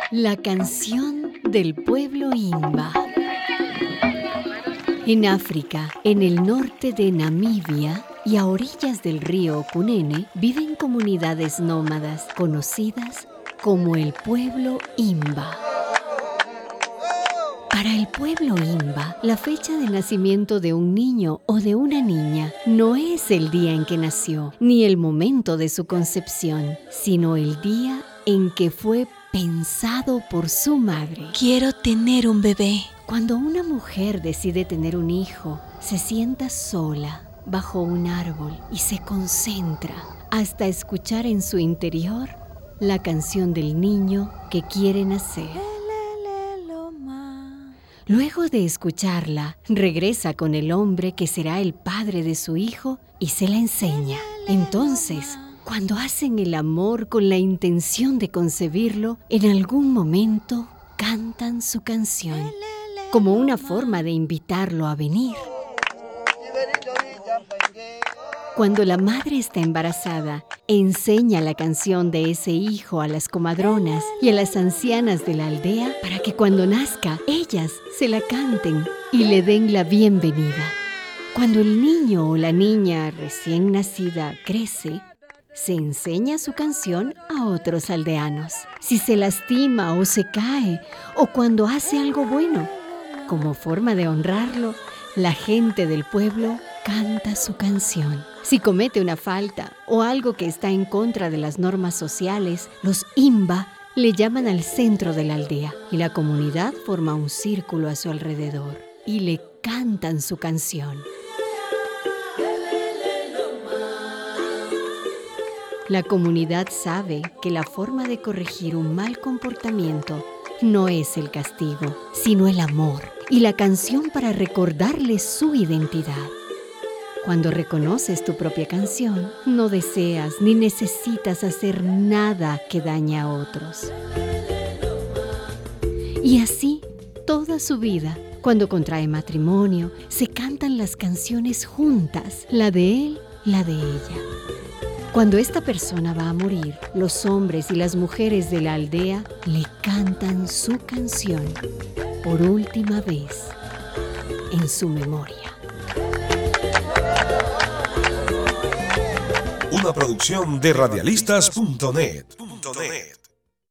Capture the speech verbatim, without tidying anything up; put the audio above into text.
La canción del pueblo Himba. En África, en el norte de Namibia y a orillas del río Cunene, viven comunidades nómadas conocidas como el pueblo Himba. Para el pueblo Himba, la fecha de nacimiento de un niño o de una niña no es el día en que nació, ni el momento de su concepción, sino el día en que fue pensado por su madre. Quiero tener un bebé. Cuando una mujer decide tener un hijo, se sienta sola bajo un árbol y se concentra hasta escuchar en su interior la canción del niño que quiere nacer. Luego de escucharla, regresa con el hombre que será el padre de su hijo y se la enseña. Entonces, cuando hacen el amor con la intención de concebirlo, en algún momento cantan su canción, como una forma de invitarlo a venir. Cuando la madre está embarazada, enseña la canción de ese hijo a las comadronas y a las ancianas de la aldea para que cuando nazca, ellas se la canten y le den la bienvenida. Cuando el niño o la niña recién nacida crece, se enseña su canción a otros aldeanos. Si se lastima o se cae, o cuando hace algo bueno, como forma de honrarlo, la gente del pueblo canta su canción. Si comete una falta o algo que está en contra de las normas sociales, los Himba le llaman al centro de la aldea y la comunidad forma un círculo a su alrededor y le cantan su canción. La comunidad sabe que la forma de corregir un mal comportamiento no es el castigo, sino el amor y la canción para recordarle su identidad. Cuando reconoces tu propia canción, no deseas ni necesitas hacer nada que dañe a otros. Y así, toda su vida, cuando contrae matrimonio, se cantan las canciones juntas, la de él, la de ella. Cuando esta persona va a morir, los hombres y las mujeres de la aldea le cantan su canción por última vez en su memoria. Una producción de radialistas punto net.